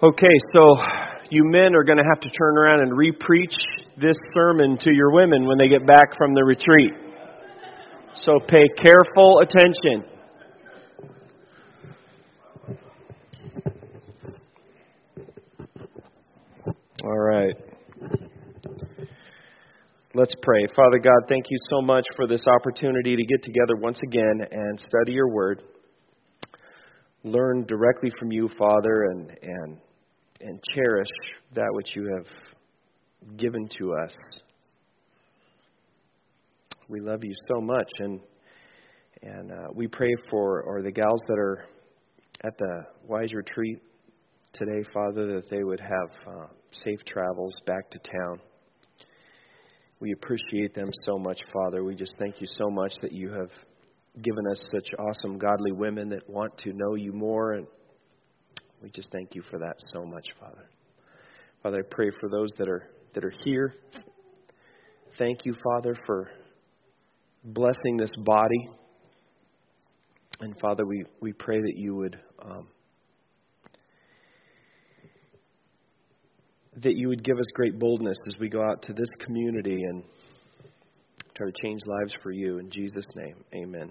Okay, so you men are going to have to turn around and re-preach this sermon to your women when they get back from the retreat. So pay careful attention. All right. Let's pray. Father God, thank you so much for this opportunity to get together once again and study your word. Learn directly from you, Father, and cherish that which you have given to us. We love you so much, and we pray for the gals that are at the Wise Retreat today, Father, that they would have safe travels back to town. We appreciate them so much, Father. We just thank you so much that you have given us such awesome, godly women that want to know you more, and we just thank you for that so much, Father. Father, I pray for those that are here. Thank you, Father, for blessing this body. And Father, we pray that you would give us great boldness as we go out to this community and try to change lives for you. In Jesus' name, amen.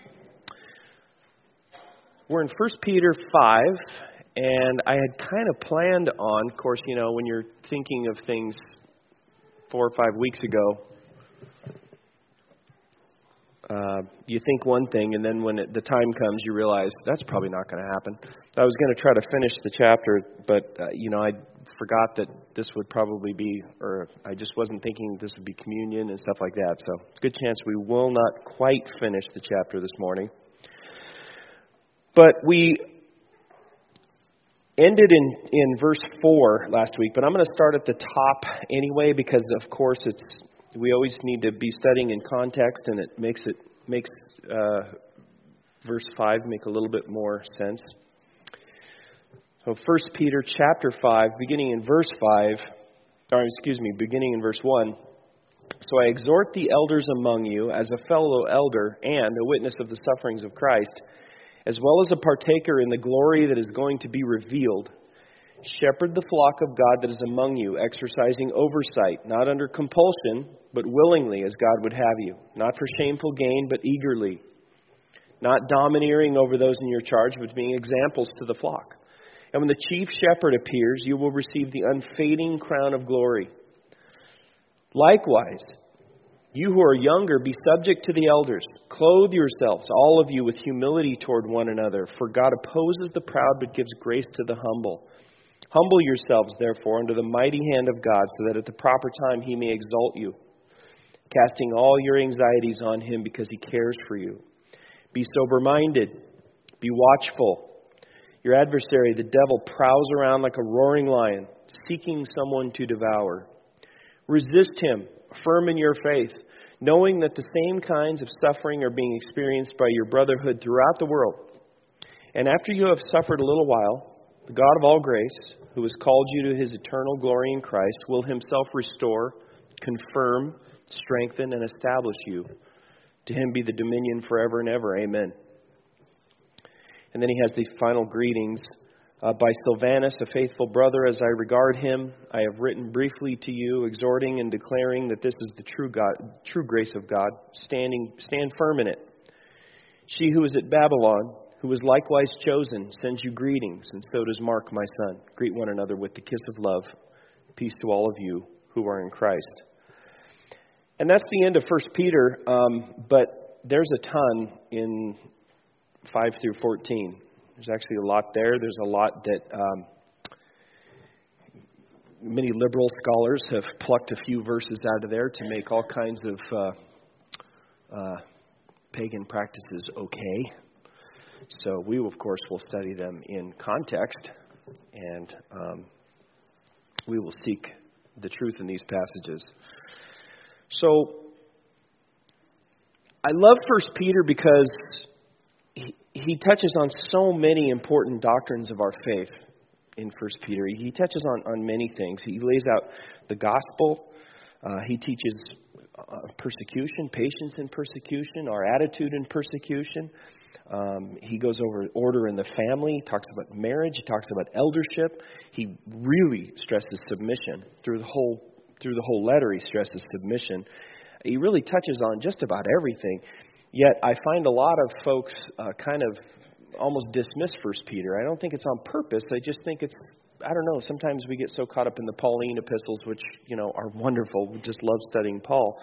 We're in 1 Peter 5, and I had kind of planned on, of course, you know, when you're thinking of things 4 or 5 weeks ago, you think one thing, and then when the time comes, you realize that's probably not going to happen. I was going to try to finish the chapter, but, I forgot that this would probably be, or I just wasn't thinking this would be communion and stuff like that. So, good chance we will not quite finish the chapter this morning. But we ended in verse 4 last week, but I'm going to start at the top anyway, because, of course, we always need to be studying in context, and it makes verse 5 make a little bit more sense. So 1 Peter chapter 5, beginning in verse 1. So I exhort the elders among you as a fellow elder and a witness of the sufferings of Christ, as well as a partaker in the glory that is going to be revealed. Shepherd the flock of God that is among you, exercising oversight, not under compulsion, but willingly as God would have you, not for shameful gain, but eagerly, not domineering over those in your charge, but being examples to the flock. And when the chief shepherd appears, you will receive the unfading crown of glory. Likewise, you who are younger, be subject to the elders. Clothe yourselves, all of you, with humility toward one another. For God opposes the proud, but gives grace to the humble. Humble yourselves, therefore, under the mighty hand of God, so that at the proper time he may exalt you, casting all your anxieties on him because he cares for you. Be sober-minded. Be watchful. Your adversary, the devil, prowls around like a roaring lion, seeking someone to devour. Resist him, firm in your faith, knowing that the same kinds of suffering are being experienced by your brotherhood throughout the world. And after you have suffered a little while, the God of all grace, who has called you to his eternal glory in Christ, will himself restore, confirm, strengthen, and establish you. To him be the dominion forever and ever. Amen. And then he has the final greetings. By Silvanus, a faithful brother, as I regard him, I have written briefly to you, exhorting and declaring that this is the true grace of God. Stand firm in it. She who is at Babylon, who was likewise chosen, sends you greetings, and so does Mark, my son. Greet one another with the kiss of love. Peace to all of you who are in Christ. And that's the end of 1 Peter, but there's a ton in 5 through 14. There's actually a lot there. There's a lot that many liberal scholars have plucked a few verses out of there to make all kinds of pagan practices okay. So we, of course, will study them in context, and we will seek the truth in these passages. So I love 1 Peter because he touches on so many important doctrines of our faith in 1 Peter. He touches on many things. He lays out the gospel. He teaches persecution, patience in persecution, our attitude in persecution. He goes over order in the family. He talks about marriage. He talks about eldership. He really stresses submission through the whole letter. He stresses submission. He really touches on just about everything. Yet I find a lot of folks kind of almost dismiss 1 Peter. I don't think it's on purpose. I just think it's, I don't know, sometimes we get so caught up in the Pauline epistles, which, are wonderful. We just love studying Paul.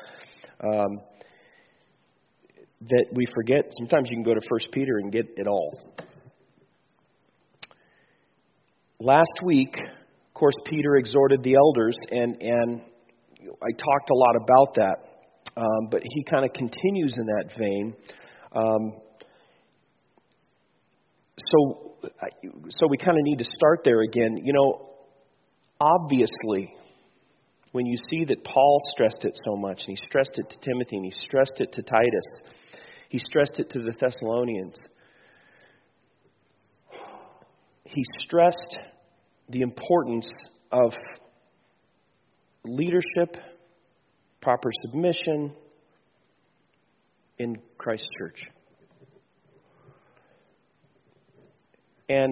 That we forget. Sometimes you can go to 1 Peter and get it all. Last week, of course, Peter exhorted the elders, and I talked a lot about that. But he kind of continues in that vein. So we kind of need to start there again. Obviously, when you see that Paul stressed it so much, and he stressed it to Timothy, and he stressed it to Titus, he stressed it to the Thessalonians, he stressed the importance of leadership, proper submission in Christ's church. And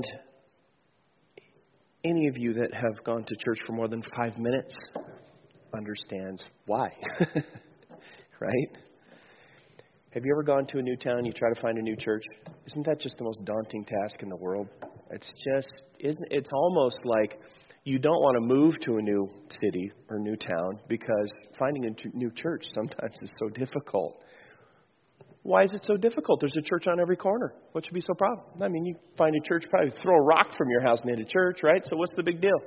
any of you that have gone to church for more than 5 minutes understands why. Right? Have you ever gone to a new town, you try to find a new church? Isn't that just the most daunting task in the world? It's almost like you don't want to move to a new city or new town because finding a new church sometimes is so difficult. Why is it so difficult? There's a church on every corner. What should be so problem? I mean, you find a church, probably throw a rock from your house and hit a church, right? So what's the big deal?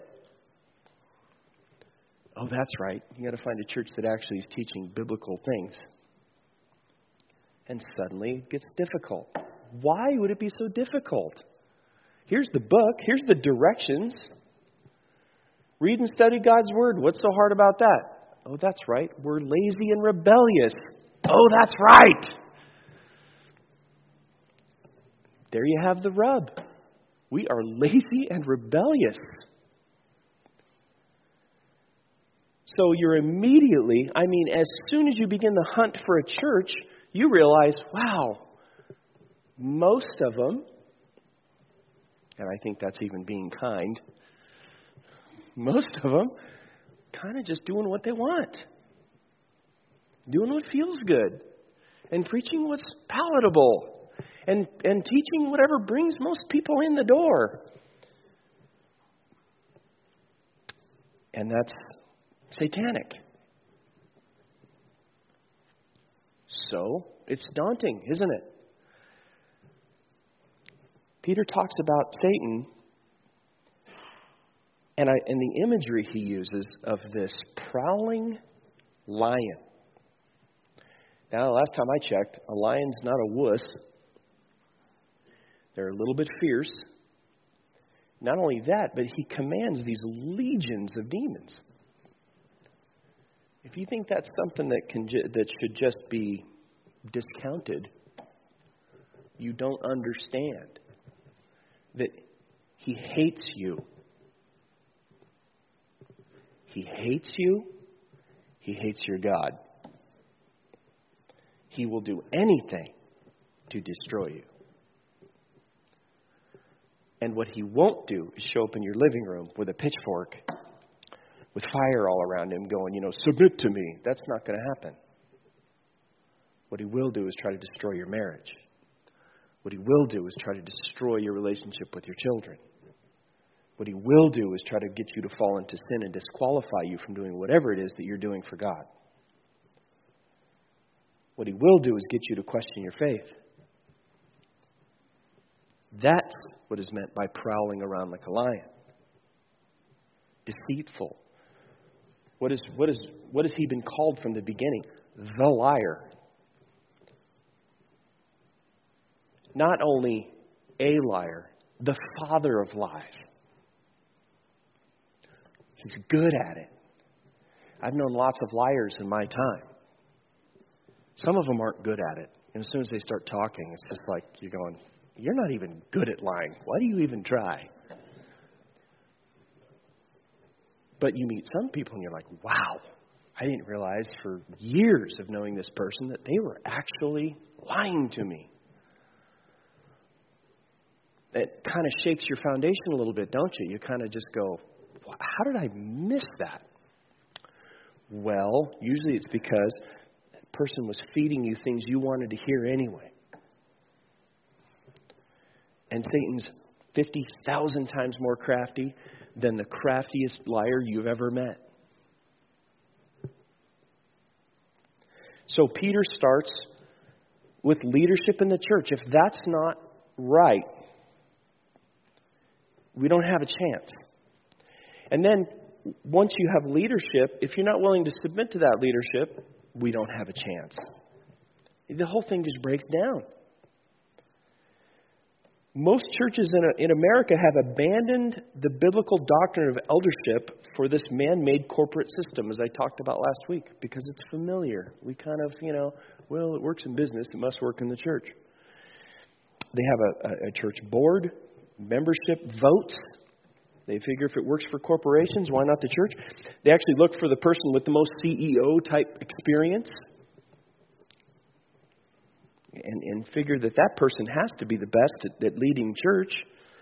Oh, that's right. You got to find a church that actually is teaching biblical things. And suddenly it gets difficult. Why would it be so difficult? Here's the book. Here's the directions. Read and study God's Word. What's so hard about that? Oh, that's right. We're lazy and rebellious. Oh, that's right. There you have the rub. We are lazy and rebellious. So you're immediately, as soon as you begin the hunt for a church, you realize, wow, most of them, and I think that's even being kind, most of them kind of just doing what they want. Doing what feels good. And preaching what's palatable. And teaching whatever brings most people in the door. And that's satanic. So, it's daunting, isn't it? Peter talks about Satan and the imagery he uses of this prowling lion. Now, last time I checked, a lion's not a wuss. They're a little bit fierce. Not only that, but he commands these legions of demons. If you think that's something that should just be discounted, you don't understand that he hates you. He hates you. He hates your God. He will do anything to destroy you. And what he won't do is show up in your living room with a pitchfork with fire all around him going, submit to me. That's not going to happen. What he will do is try to destroy your marriage. What he will do is try to destroy your relationship with your children. What he will do is try to get you to fall into sin and disqualify you from doing whatever it is that you're doing for God. What he will do is get you to question your faith. That's what is meant by prowling around like a lion. Deceitful. What has he been called from the beginning? The liar. Not only a liar, the father of lies. He's good at it. I've known lots of liars in my time. Some of them aren't good at it. And as soon as they start talking, it's just like you're going, you're not even good at lying. Why do you even try? But you meet some people and you're like, wow, I didn't realize for years of knowing this person that they were actually lying to me. It kind of shakes your foundation a little bit, don't you? You kind of just go, how did I miss that? Well, usually it's because that person was feeding you things you wanted to hear anyway. And Satan's 50,000 times more crafty than the craftiest liar you've ever met. So Peter starts with leadership in the church. If that's not right, we don't have a chance. And then once you have leadership, if you're not willing to submit to that leadership, we don't have a chance. The whole thing just breaks down. Most churches in America have abandoned the biblical doctrine of eldership for this man-made corporate system, as I talked about last week, because it's familiar. We kind of, well, it works in business, it must work in the church. They have a church board, membership votes. They figure if it works for corporations, why not the church? They actually look for the person with the most CEO-type experience and figure that person has to be the best at leading church.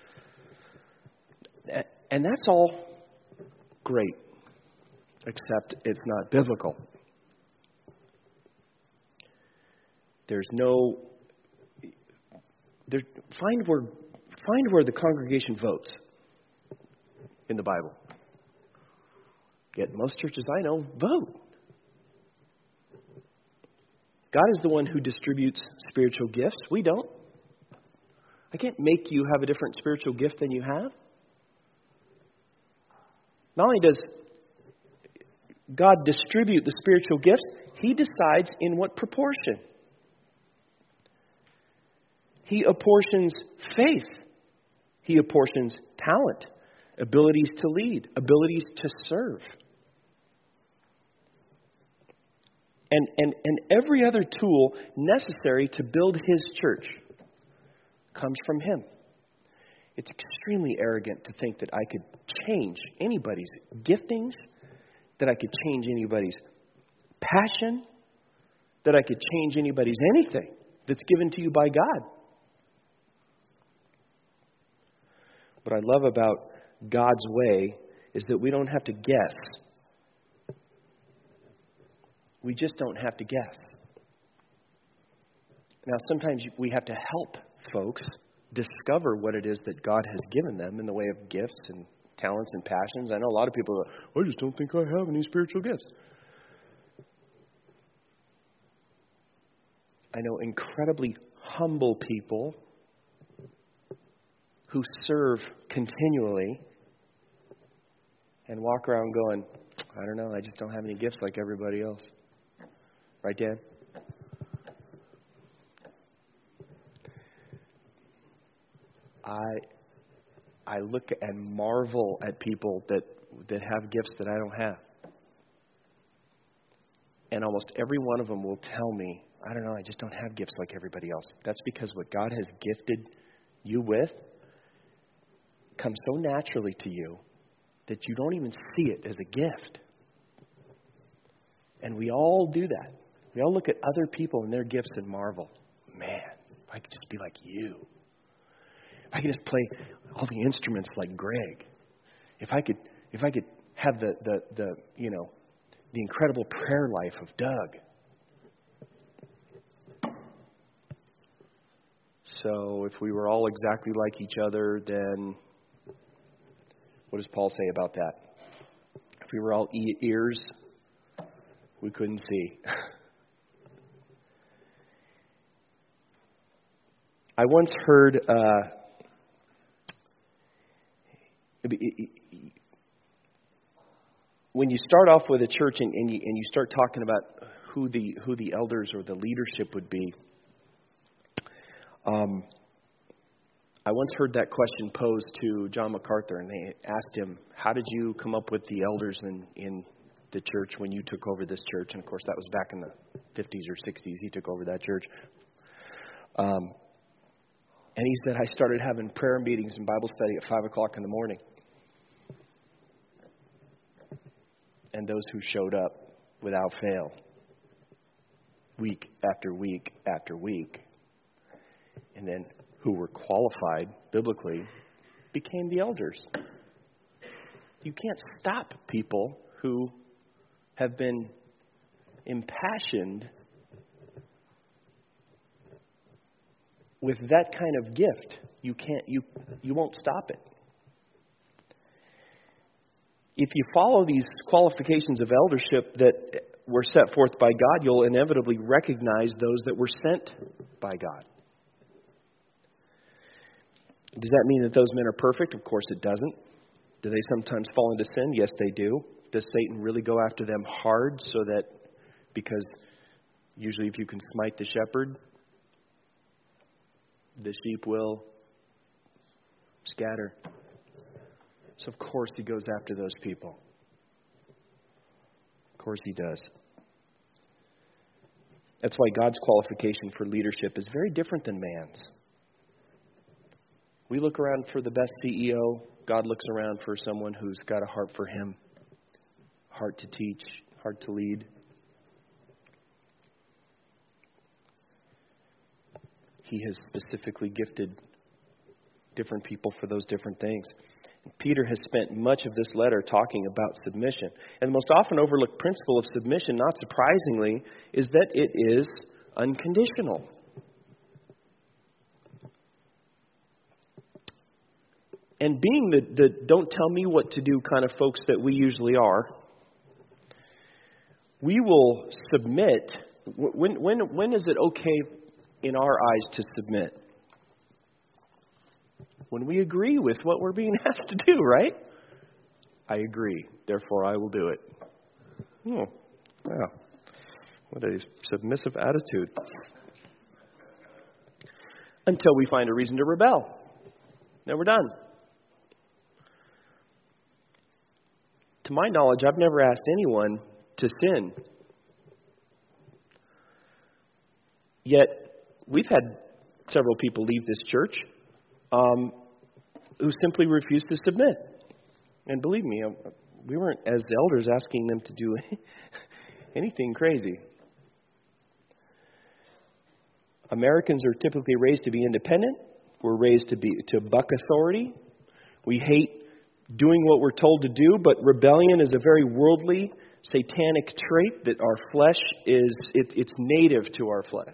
And that's all great, except it's not biblical. Find where the congregation votes in the Bible. Yet most churches I know vote. God is the one who distributes spiritual gifts. We don't. I can't make you have a different spiritual gift than you have. Not only does God distribute the spiritual gifts, He decides in what proportion. He apportions faith. He apportions talent, abilities to lead, abilities to serve. And every other tool necessary to build His church comes from Him. It's extremely arrogant to think that I could change anybody's giftings, that I could change anybody's passion, that I could change anybody's anything that's given to you by God. What I love about God's way is that we don't have to guess. We just don't have to guess. Now, sometimes we have to help folks discover what it is that God has given them in the way of gifts and talents and passions. I know a lot of people are, I just don't think I have any spiritual gifts. I know incredibly humble people who serve continually and walk around going, I don't know, I just don't have any gifts like everybody else. Right, Dan? I look and marvel at people that have gifts that I don't have. And almost every one of them will tell me, I don't know, I just don't have gifts like everybody else. That's because what God has gifted you with comes so naturally to you that you don't even see it as a gift. And we all do that. We all look at other people and their gifts and marvel. Man, if I could just be like you. If I could just play all the instruments like Greg. If I could have the incredible prayer life of Doug. So if we were all exactly like each other, then what does Paul say about that? If we were all ears, we couldn't see. I once heard when you start off with a church and you start talking about who the elders or the leadership would be, I once heard that question posed to John MacArthur, and they asked him, how did you come up with the elders in the church when you took over this church? And of course, that was back in the 50s or 60s. He took over that church. And he said, I started having prayer meetings and Bible study at 5 o'clock in the morning. And those who showed up without fail, week after week after week. And then who were qualified biblically became the elders. You can't stop people who have been impassioned with that kind of gift. You won't stop it. If you follow these qualifications of eldership that were set forth by God, you'll inevitably recognize those that were sent by God. Does that mean that those men are perfect? Of course it doesn't. Do they sometimes fall into sin? Yes, they do. Does Satan really go after them hard so that, because usually if you can smite the shepherd, the sheep will scatter? So of course he goes after those people. Of course he does. That's why God's qualification for leadership is very different than man's. We look around for the best CEO. God looks around for someone who's got a heart for Him, heart to teach, heart to lead. He has specifically gifted different people for those different things. Peter has spent much of this letter talking about submission. And the most often overlooked principle of submission, not surprisingly, is that it is unconditional. And being the don't tell me what to do kind of folks that we usually are, we will submit. When is it okay in our eyes to submit? When we agree with what we're being asked to do, right? I agree, therefore I will do it. Oh, wow. What a submissive attitude. Until we find a reason to rebel. Then we're done. To my knowledge, I've never asked anyone to sin. Yet, we've had several people leave this church who simply refused to submit. And believe me, we weren't, as elders, asking them to do anything crazy. Americans are typically raised to be independent. We're raised to buck authority. We hate doing what we're told to do, but rebellion is a very worldly, satanic trait that our flesh it's native to our flesh.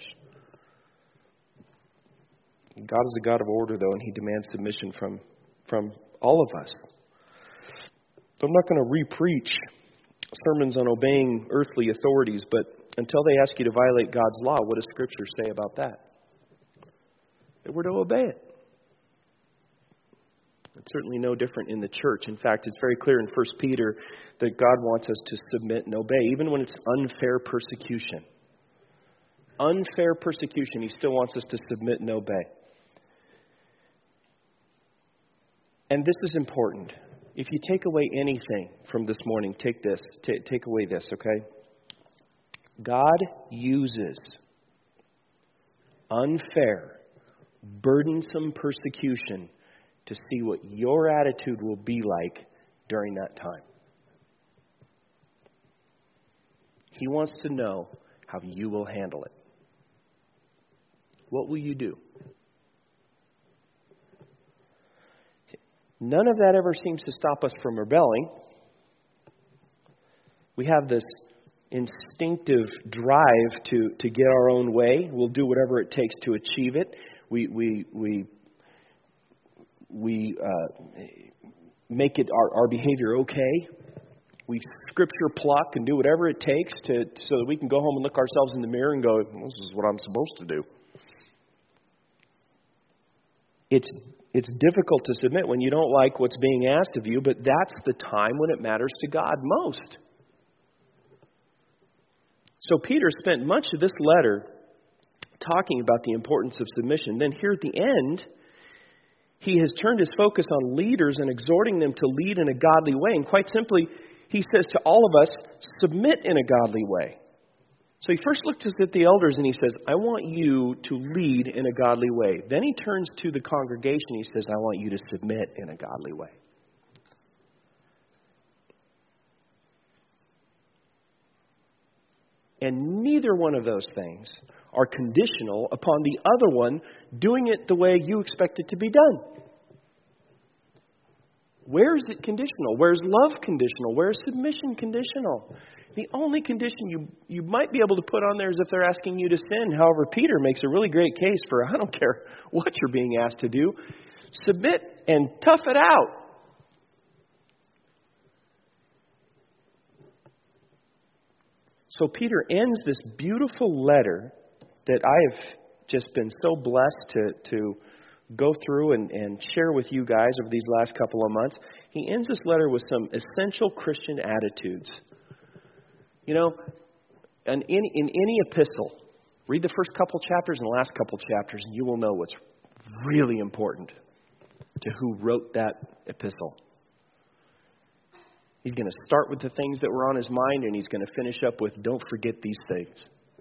God is a God of order, though, and He demands submission from all of us. I'm not going to re-preach sermons on obeying earthly authorities, but until they ask you to violate God's law, what does Scripture say about that? That we're to obey it. It's certainly no different in the church. In fact, it's very clear in 1 Peter that God wants us to submit and obey, even when it's unfair persecution. Unfair persecution, He still wants us to submit and obey. And this is important. If you take away anything from this morning, take this. Take away this, okay? God uses unfair, burdensome persecution to see what your attitude will be like during that time. He wants to know how you will handle it. What will you do? None of that ever seems to stop us from rebelling. We have this instinctive drive to get our own way. We'll do whatever it takes to achieve it. We make it our behavior okay. We scripture pluck and do whatever it takes so that we can go home and look ourselves in the mirror and go, this is what I'm supposed to do. It's difficult to submit when you don't like what's being asked of you, but that's the time when it matters to God most. So Peter spent much of this letter talking about the importance of submission. Then here at the end, he has turned his focus on leaders and exhorting them to lead in a godly way. And quite simply, he says to all of us, submit in a godly way. So he first looks at the elders and he says, I want you to lead in a godly way. Then he turns to the congregation and he says, I want you to submit in a godly way. And neither one of those things are conditional upon the other one doing it the way you expect it to be done. Where is it conditional? Where's love conditional? Where's submission conditional? The only condition you might be able to put on there is if they're asking you to sin. However, Peter makes a really great case for, I don't care what you're being asked to do. Submit and tough it out. So Peter ends this beautiful letter that I have just been so blessed to go through and share with you guys over these last couple of months. He ends this letter with some essential Christian attitudes. You know, in any epistle, read the first couple chapters and the last couple chapters, and you will know what's really important to who wrote that epistle. He's going to start with the things that were on his mind, and he's going to finish up with, don't forget these things.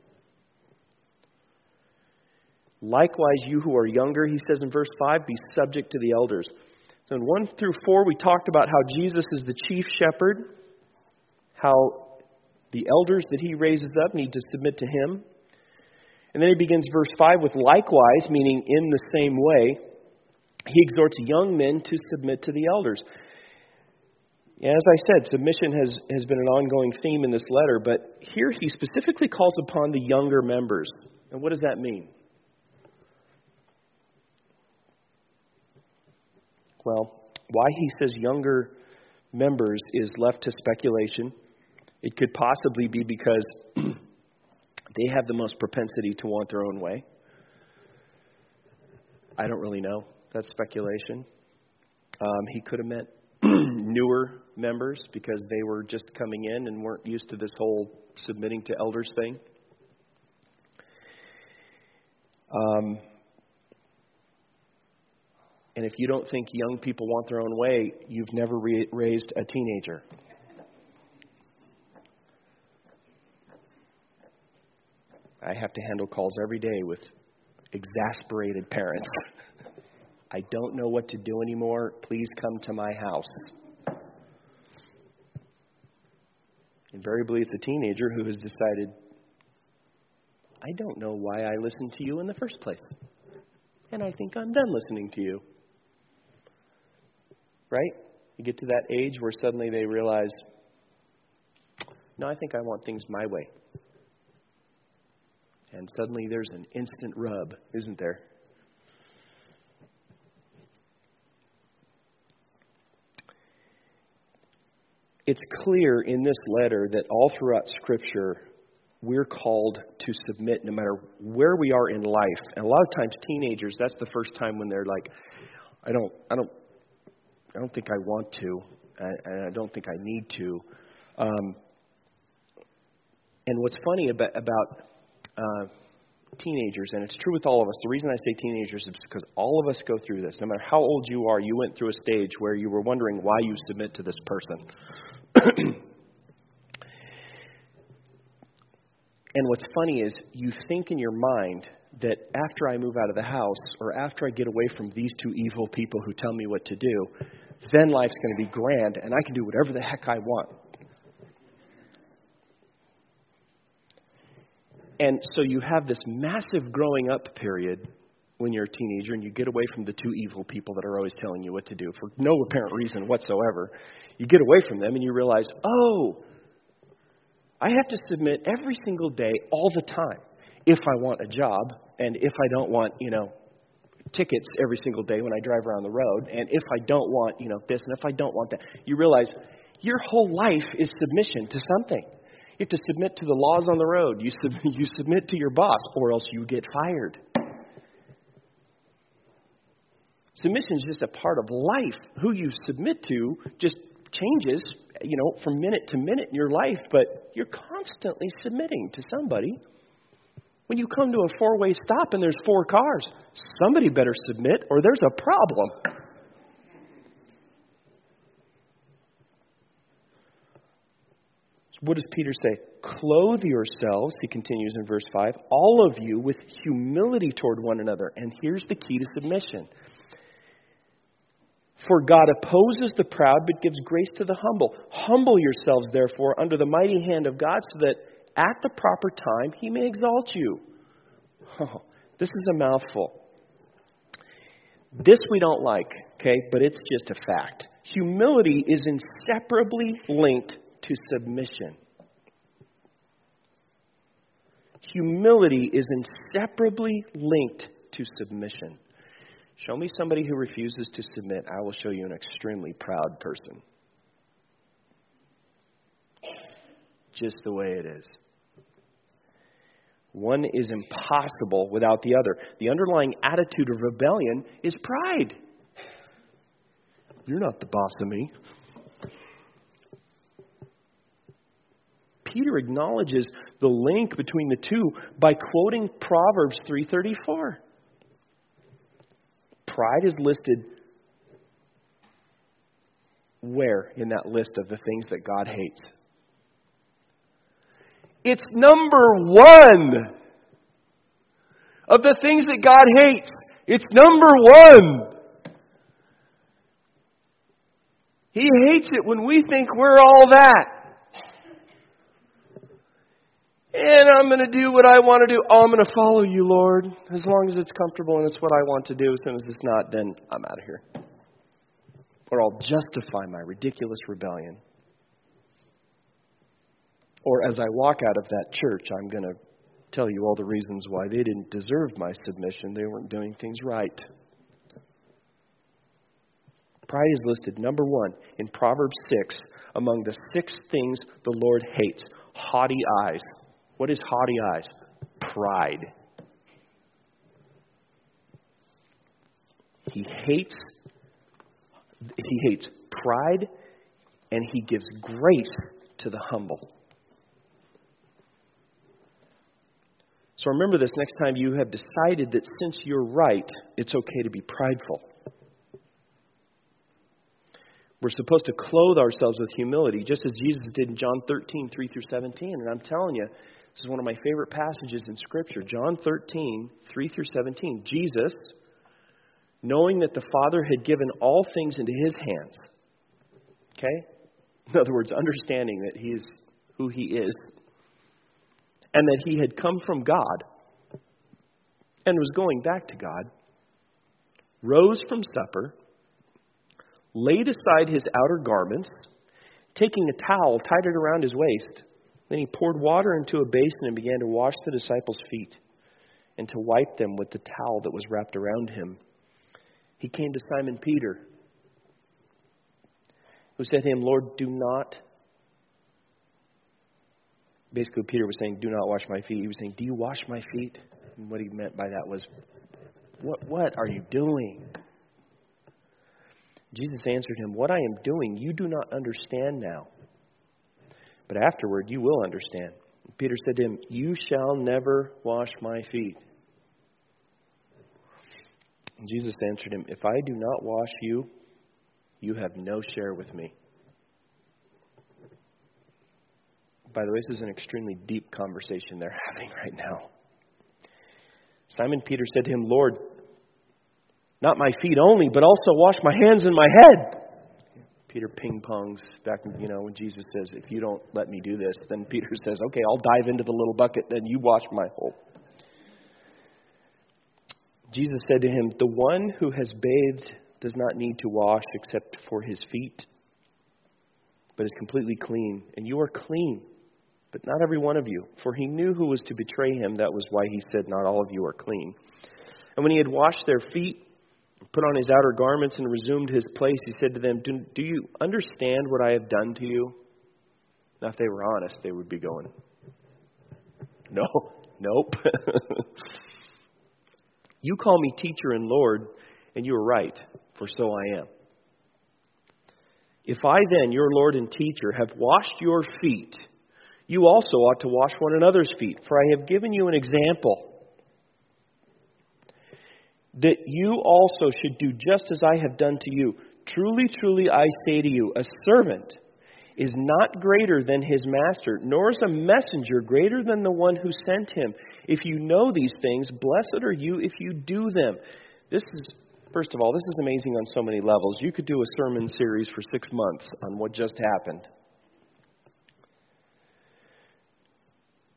Likewise, you who are younger, he says in verse 5, be subject to the elders. So in 1 through 4, we talked about how Jesus is the chief shepherd, how the elders that he raises up need to submit to him. And then he begins verse 5 with likewise, meaning in the same way, he exhorts young men to submit to the elders. And as I said, submission has been an ongoing theme in this letter, but here he specifically calls upon the younger members. And what does that mean? Well, why he says younger members is left to speculation. It could possibly be because they have the most propensity to want their own way. I don't really know. That's speculation. He could have meant newer members because they were just coming in and weren't used to this whole submitting to elders thing. And if you don't think young people want their own way, you've never raised a teenager. I have to handle calls every day with exasperated parents. I don't know what to do anymore. Please come to my house. Invariably, it's a teenager who has decided, I don't know why I listened to you in the first place. And I think I'm done listening to you. Right? You get to that age where suddenly they realize, no, I think I want things my way. And suddenly there's an instant rub, isn't there? It's clear in this letter that all throughout Scripture, we're called to submit no matter where we are in life. And a lot of times teenagers, that's the first time when they're like, I don't think I want to, and I don't think I need to. And what's funny about teenagers, and it's true with all of us, the reason I say teenagers is because all of us go through this. No matter how old you are, you went through a stage where you were wondering why you submit to this person. And what's funny is you think in your mind that after I move out of the house or after I get away from these two evil people who tell me what to do, then life's going to be grand and I can do whatever the heck I want. And so you have this massive growing up period when you're a teenager and you get away from the two evil people that are always telling you what to do for no apparent reason whatsoever. You get away from them and you realize, oh, I have to submit every single day, all the time, if I want a job and if I don't want, tickets every single day when I drive around the road, and if I don't want, this, and if I don't want that. You realize your whole life is submission to something. You have to submit to the laws on the road. You submit to your boss, or else you get fired. Submission is just a part of life. Who you submit to just changes, from minute to minute in your life, but you're constantly submitting to somebody. When you come to a four-way stop and there's 4 cars, somebody better submit or there's a problem. So what does Peter say? Clothe yourselves, he continues in verse 5, all of you with humility toward one another. And here's the key to submission. For God opposes the proud, but gives grace to the humble. Humble yourselves, therefore, under the mighty hand of God, so that at the proper time He may exalt you. Oh, this is a mouthful. This we don't like, okay, but it's just a fact. Humility is inseparably linked to submission. Humility is inseparably linked to submission. Show me somebody who refuses to submit. I will show you an extremely proud person. Just the way it is. One is impossible without the other. The underlying attitude of rebellion is pride. You're not the boss of me. Peter acknowledges the link between the two by quoting Proverbs 3:34. Pride is listed where in that list of the things that God hates? It's number one of the things that God hates. It's number one. He hates it when we think we're all that. And I'm going to do what I want to do. Oh, I'm going to follow you, Lord, as long as it's comfortable and it's what I want to do. As soon as it's not, then I'm out of here. Or I'll justify my ridiculous rebellion. Or as I walk out of that church, I'm going to tell you all the reasons why they didn't deserve my submission. They weren't doing things right. Pride is listed number one in Proverbs 6 among the 6 things the Lord hates. Haughty eyes. What is haughty eyes? Pride. He hates pride, and He gives grace to the humble. So remember this next time you have decided that since you're right, it's okay to be prideful. We're supposed to clothe ourselves with humility, just as Jesus did in John 13, 3 through 17. And I'm telling you, this is one of my favorite passages in Scripture. John 13, 3 through 17. Jesus, knowing that the Father had given all things into His hands. Okay? In other words, understanding that He is who He is. And that He had come from God. And was going back to God. Rose from supper. Laid aside His outer garments. Taking a towel, tied it around His waist. Then He poured water into a basin and began to wash the disciples' feet and to wipe them with the towel that was wrapped around Him. He came to Simon Peter, who said to Him, Lord, do not. Basically, Peter was saying, do not wash my feet. He was saying, do you wash my feet? And what he meant by that was, what are you doing? Jesus answered him, what I am doing, you do not understand now. But afterward, you will understand. Peter said to him, you shall never wash my feet. And Jesus answered him, if I do not wash you, you have no share with me. By the way, this is an extremely deep conversation they're having right now. Simon Peter said to him, Lord, not my feet only, but also wash my hands and my head. Peter ping-pongs back, when Jesus says, if you don't let me do this, then Peter says, okay, I'll dive into the little bucket, then you wash my whole. Jesus said to him, the one who has bathed does not need to wash except for his feet, but is completely clean. And you are clean, but not every one of you. For he knew who was to betray him. That was why he said, not all of you are clean. And when he had washed their feet, put on his outer garments and resumed his place, he said to them, do you understand what I have done to you? Now, if they were honest, they would be going, nope. You call me teacher and Lord, and you are right, for so I am. If I then, your Lord and teacher, have washed your feet, you also ought to wash one another's feet. For I have given you an example, that you also should do just as I have done to you. Truly, truly, I say to you, a servant is not greater than his master, nor is a messenger greater than the one who sent him. If you know these things, blessed are you if you do them. First of all, this is amazing on so many levels. You could do a sermon series for 6 months on what just happened.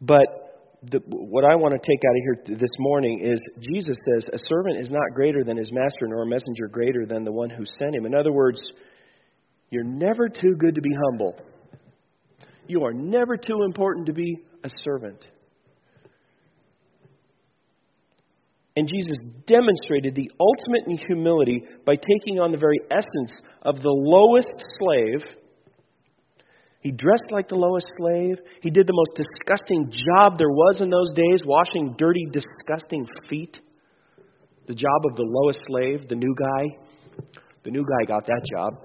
But what I want to take out of here this morning is Jesus says, a servant is not greater than his master, nor a messenger greater than the one who sent him. In other words, you're never too good to be humble. You are never too important to be a servant. And Jesus demonstrated the ultimate in humility by taking on the very essence of the lowest slave. He dressed like the lowest slave. He did the most disgusting job there was in those days, washing dirty, disgusting feet. The job of the lowest slave, the new guy. The new guy got that job.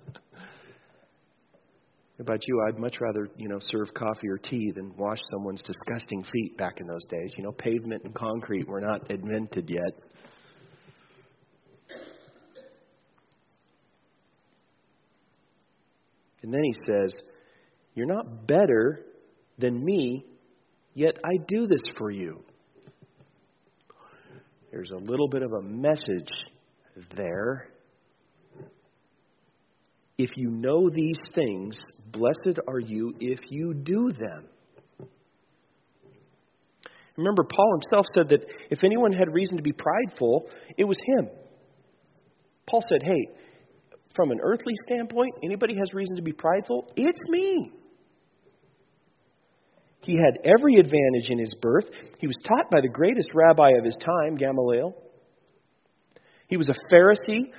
How about you? I'd much rather, serve coffee or tea than wash someone's disgusting feet back in those days. Pavement and concrete were not invented yet. And then he says, you're not better than me, yet I do this for you. There's a little bit of a message there. If you know these things, blessed are you if you do them. Remember, Paul himself said that if anyone had reason to be prideful, it was him. Paul said, hey, from an earthly standpoint, anybody has reason to be prideful? It's me. He had every advantage in his birth. He was taught by the greatest rabbi of his time, Gamaliel. He was a Pharisee.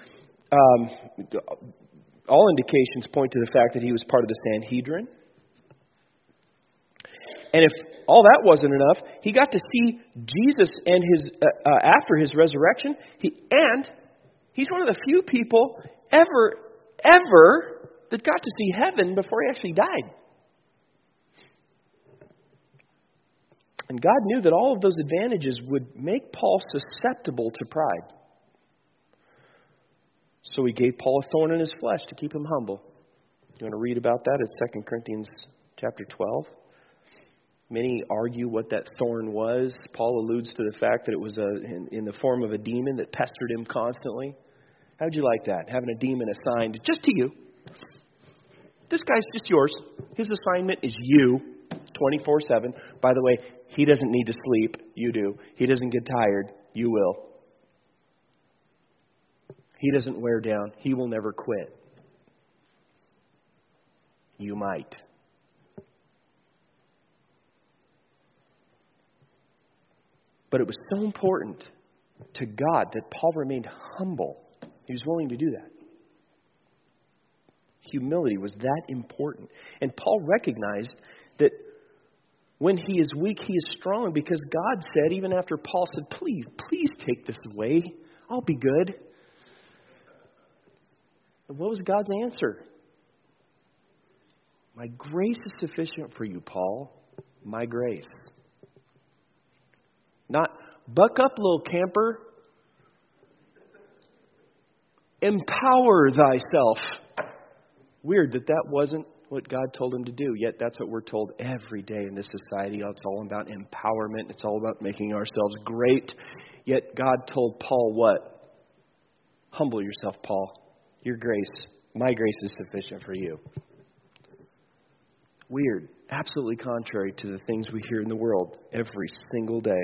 All indications point to the fact that he was part of the Sanhedrin. And if all that wasn't enough, he got to see Jesus and after his resurrection. And he's one of the few people ever that got to see heaven before he actually died. And God knew that all of those advantages would make Paul susceptible to pride. So he gave Paul a thorn in his flesh to keep him humble. You want to read about that? It's 2 Corinthians chapter 12. Many argue what that thorn was. Paul alludes to the fact that it was in the form of a demon that pestered him constantly. How would you like that? Having a demon assigned just to you. This guy's just yours. His assignment is you, 24/7. By the way, he doesn't need to sleep. You do. He doesn't get tired. You will. He doesn't wear down. He will never quit. You might. But it was so important to God that Paul remained humble. He was willing to do that. Humility was that important. And Paul recognized that when he is weak, he is strong, because God said, even after Paul said, please take this away. I'll be good. And what was God's answer? My grace is sufficient for you, Paul. My grace. Not, buck up, little camper. Empower thyself. Weird that wasn't what God told him to do. Yet that's what we're told every day in this society. It's all about empowerment. It's all about making ourselves great. Yet God told Paul what? Humble yourself, Paul. Your grace, my grace is sufficient for you. Weird. Absolutely contrary to the things we hear in the world every single day.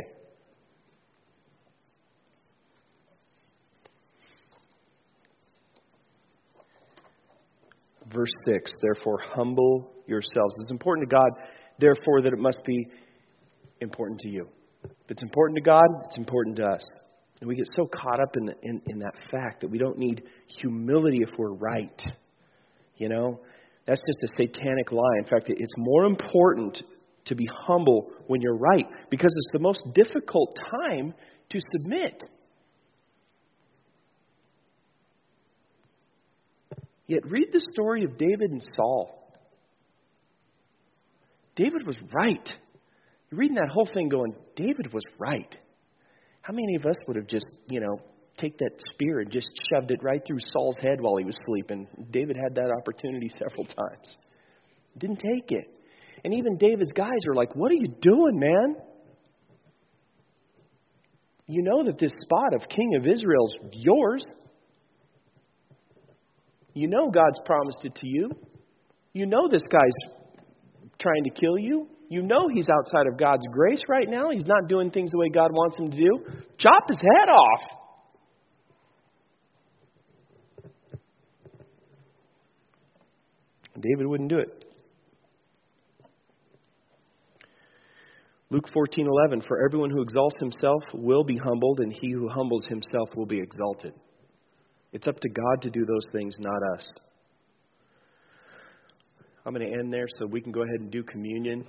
Verse 6, therefore humble yourselves. It's important to God, therefore, that it must be important to you. If it's important to God, it's important to us. And we get so caught up in that fact that we don't need humility if we're right. That's just a satanic lie. In fact, it's more important to be humble when you're right, because it's the most difficult time to submit. Yet read the story of David and Saul. David was right. You're reading that whole thing going, David was right. How many of us would have just, take that spear and just shoved it right through Saul's head while he was sleeping? David had that opportunity several times. Didn't take it. And even David's guys are like, what are you doing, man? You know that this spot of king of Israel is yours. You know God's promised it to you. You know this guy's trying to kill you. You know he's outside of God's grace right now. He's not doing things the way God wants him to do. Chop his head off. David wouldn't do it. Luke 14:11, for everyone who exalts himself will be humbled, and he who humbles himself will be exalted. It's up to God to do those things, not us. I'm going to end there so we can go ahead and do communion.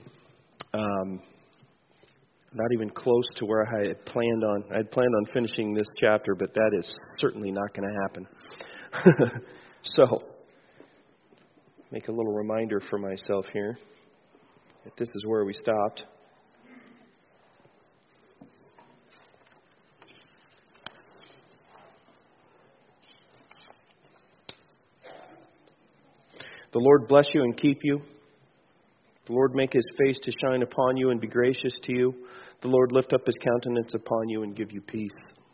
Not even close to where I had planned on. I had planned on finishing this chapter, but that is certainly not going to happen. So, make a little reminder for myself here that this is where we stopped. The Lord bless you and keep you. The Lord make his face to shine upon you and be gracious to you. The Lord lift up his countenance upon you and give you peace.